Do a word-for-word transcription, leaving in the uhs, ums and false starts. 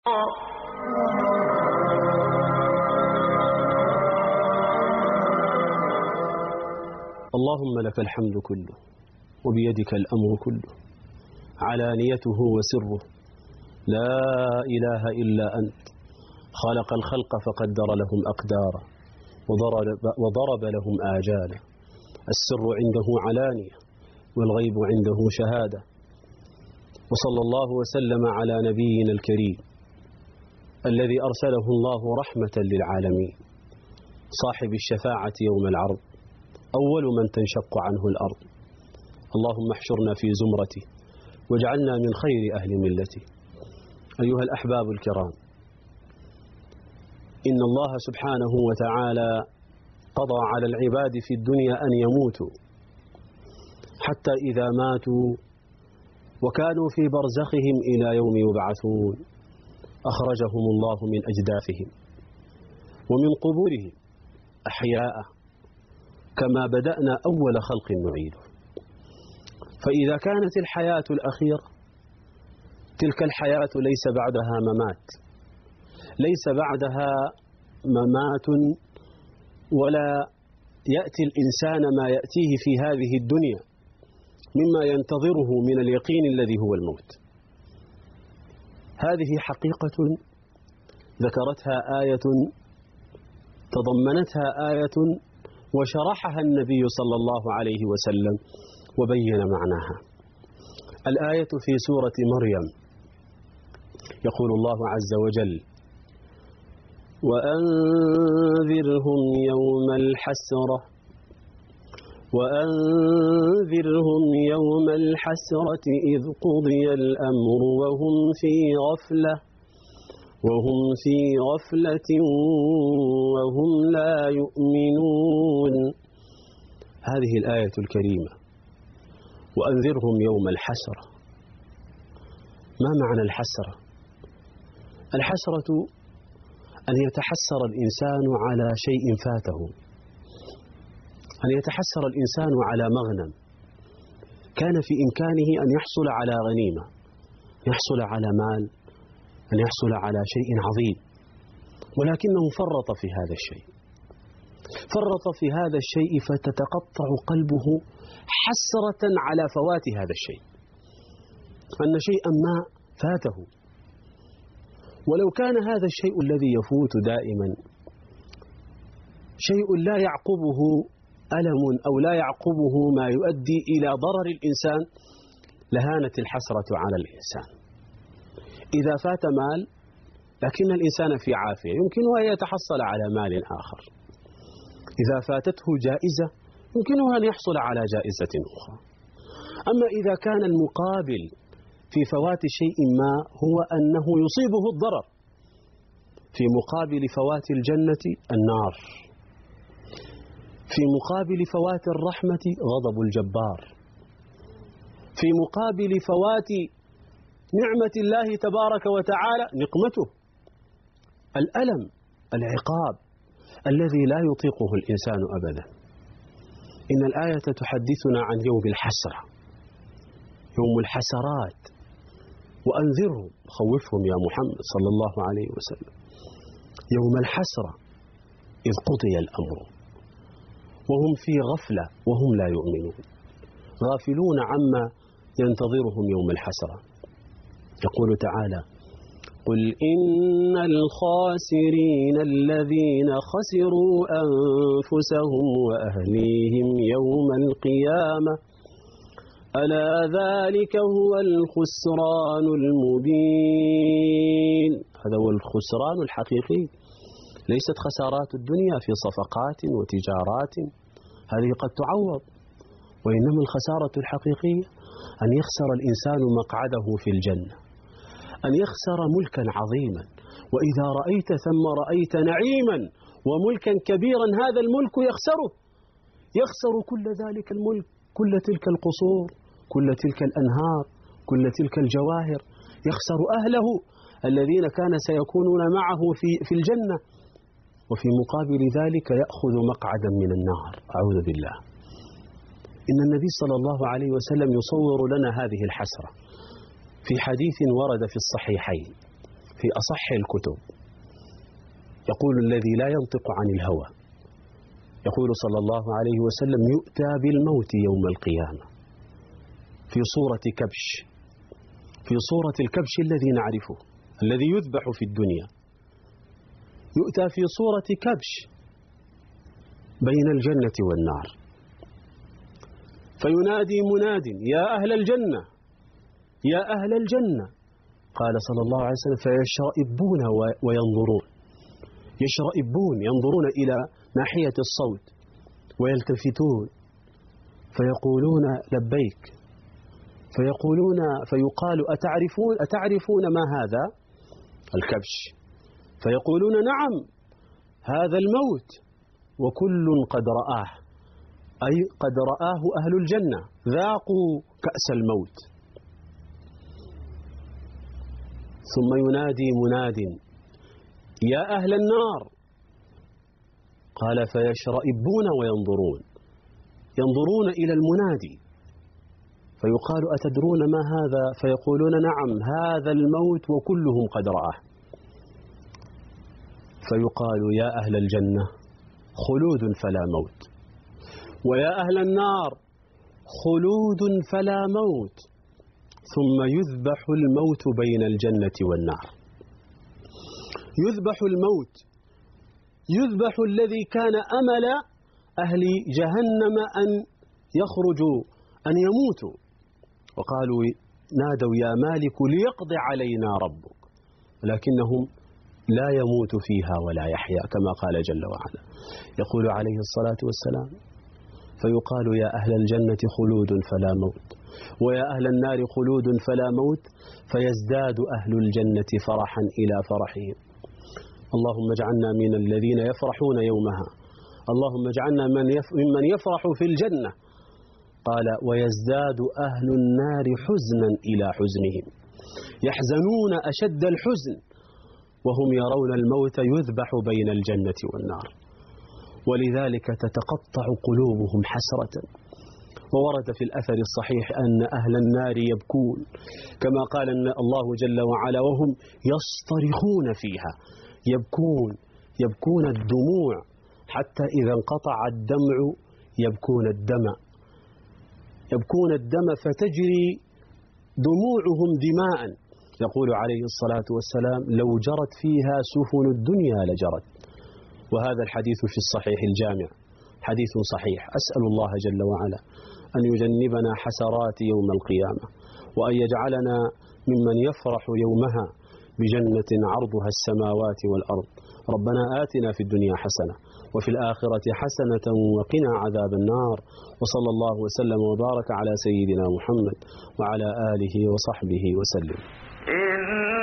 اللهم لك الحمد كله وبيدك الأمر كله، علانيته وسره، لا إله إلا أنت، خلق الخلق فقدر لهم أقدارا وضرب, وضرب لهم آجالا، السر عنده علانية والغيب عنده شهادة. وصلى الله وسلم على نبينا الكريم الذي أرسله الله رحمة للعالمين، صاحب الشفاعة يوم العرض، أول من تنشق عنه الأرض. اللهم احشرنا في زمرته واجعلنا من خير أهل ملته. أيها الأحباب الكرام، إن الله سبحانه وتعالى قضى على العباد في الدنيا أن يموتوا، حتى إذا ماتوا وكانوا في برزخهم إلى يوم يبعثون أخرجهم الله من أجداثهم ومن قبورهم أحياء كما بدأنا أول خلق نعيده. فإذا كانت الحياة الأخيرة تلك الحياة ليس بعدها ممات، ليس بعدها ممات، ولا يأتي الإنسان ما يأتيه في هذه الدنيا مما ينتظره من اليقين الذي هو الموت. هذه حقيقة ذكرتها آية، تضمنتها آية وشرحها النبي صلى الله عليه وسلم وبين معناها. الآية في سورة مريم، يقول الله عز وجل: وأنذرهم يوم الحسرة وأنذرهم يوم الحسرة إذ قضي الأمر وهم في غفلة وهم في غفلة وهم لا يؤمنون. هذه الآية الكريمة، وأنذرهم يوم الحسرة. ما معنى الحسرة؟ الحسرة أن يتحسر الإنسان على شيء فاته، أن يتحسر الإنسان على مغنم كان في إمكانه أن يحصل على غنيمة، يحصل على مال، أن يحصل على شيء عظيم، ولكنه فرط في هذا الشيء، فرط في هذا الشيء فتتقطع قلبه حسرة على فوات هذا الشيء، أن شيئا ما فاته. ولو كان هذا الشيء الذي يفوت دائما شيء لا يعقبه ألم أو لا يعقبه ما يؤدي إلى ضرر الإنسان لهانت الحسرة على الإنسان. إذا فات مال لكن الإنسان في عافية يمكنه أن يتحصل على مال آخر، إذا فاتته جائزة يمكنه أن يحصل على جائزة أخرى. أما إذا كان المقابل في فوات شيء ما هو أنه يصيبه الضرر، في مقابل فوات الجنة النار، في مقابل فوات الرحمة غضب الجبار، في مقابل فوات نعمة الله تبارك وتعالى نقمته، الألم، العقاب الذي لا يطيقه الإنسان أبدا. إن الآية تحدثنا عن يوم الحسرة، يوم الحسرات. وأنذرهم، خوفهم يا محمد صلى الله عليه وسلم، يوم الحسرة إذ قضي الأمر وهم في غفلة وهم لا يؤمنون، غافلون عما ينتظرهم يوم الحسرة. يقول تعالى: قل إن الخاسرين الذين خسروا أنفسهم وأهليهم يوم القيامة ألا ذلك هو الخسران المبين. هذا هو الخسران الحقيقي، ليست خسارات الدنيا في صفقات وتجارات، هذه قد تعوض، وإنما الخسارة الحقيقية أن يخسر الإنسان مقعده في الجنة، أن يخسر ملكا عظيما، وإذا رأيت ثم رأيت نعيما وملكا كبيرا هذا الملك يخسره، يخسر كل ذلك الملك، كل تلك القصور، كل تلك الأنهار، كل تلك الجواهر، يخسر أهله الذين كان سيكونون معه في في الجنة، وفي مقابل ذلك يأخذ مقعدا من النار، أعوذ بالله. إن النبي صلى الله عليه وسلم يصور لنا هذه الحسرة في حديث ورد في الصحيحين في أصح الكتب يقول الذي لا ينطق عن الهوى، يقول صلى الله عليه وسلم: يؤتى بالموت يوم القيامة في صورة كبش، في صورة الكبش الذي نعرفه الذي يذبح في الدنيا، يؤتى في صورة كبش بين الجنة والنار، فينادي مناد: يا أهل الجنة، يا أهل الجنة. قال صلى الله عليه وسلم: فيشرئبون وينظرون، يشرئبون ينظرون إلى ناحية الصوت ويلتفتون فيقولون: لبيك. فيقولون فيقال: أتعرفون أتعرفون ما هذا؟ الكبش. فيقولون: نعم، هذا الموت، وكل قد رآه، أي قد رآه أهل الجنة، ذاقوا كأس الموت. ثم ينادي مناد: يا أهل النار. قال: فيشرئبون وينظرون، ينظرون إلى المنادي فيقال: أتدرون ما هذا؟ فيقولون: نعم، هذا الموت، وكلهم قد رآه. فيقال: يا أهل الجنة، خلود فلا موت، ويا أهل النار، خلود فلا موت. ثم يذبح الموت بين الجنة والنار، يذبح الموت، يذبح الذي كان أمل أهل جهنم أن يخرجوا، أن يموتوا، وقالوا: نادوا: يا مالك ليقضي علينا ربك، لكنهم لا يموت فيها ولا يحيا كما قال جل وعلا. يقول عليه الصلاة والسلام: فيقال: يا أهل الجنة خلود فلا موت، ويا أهل النار خلود فلا موت، فيزداد أهل الجنة فرحا إلى فرحهم. اللهم اجعلنا من الذين يفرحون يومها، اللهم اجعلنا ممن يفرح في الجنة. قال: ويزداد أهل النار حزنا إلى حزنهم، يحزنون أشد الحزن وهم يرون الموت يذبح بين الجنة والنار، ولذلك تتقطع قلوبهم حسرة. وورد في الأثر الصحيح أن أهل النار يبكون كما قال الله جل وعلا: وهم يصطرخون فيها، يبكون يبكون الدموع، حتى إذا انقطع الدمع يبكون الدم، يبكون الدم فتجري دموعهم دماء. يقول عليه الصلاة والسلام: لو جرت فيها سفن الدنيا لجرت. وهذا الحديث في الصحيح الجامع، حديث صحيح. أسأل الله جل وعلا أن يجنبنا حسرات يوم القيامة، وأن يجعلنا ممن يفرح يومها بجنة عرضها السماوات والأرض. ربنا آتنا في الدنيا حسنة وفي الآخرة حسنة وقنا عذاب النار. وصلى الله وسلم وبارك على سيدنا محمد وعلى آله وصحبه وسلم.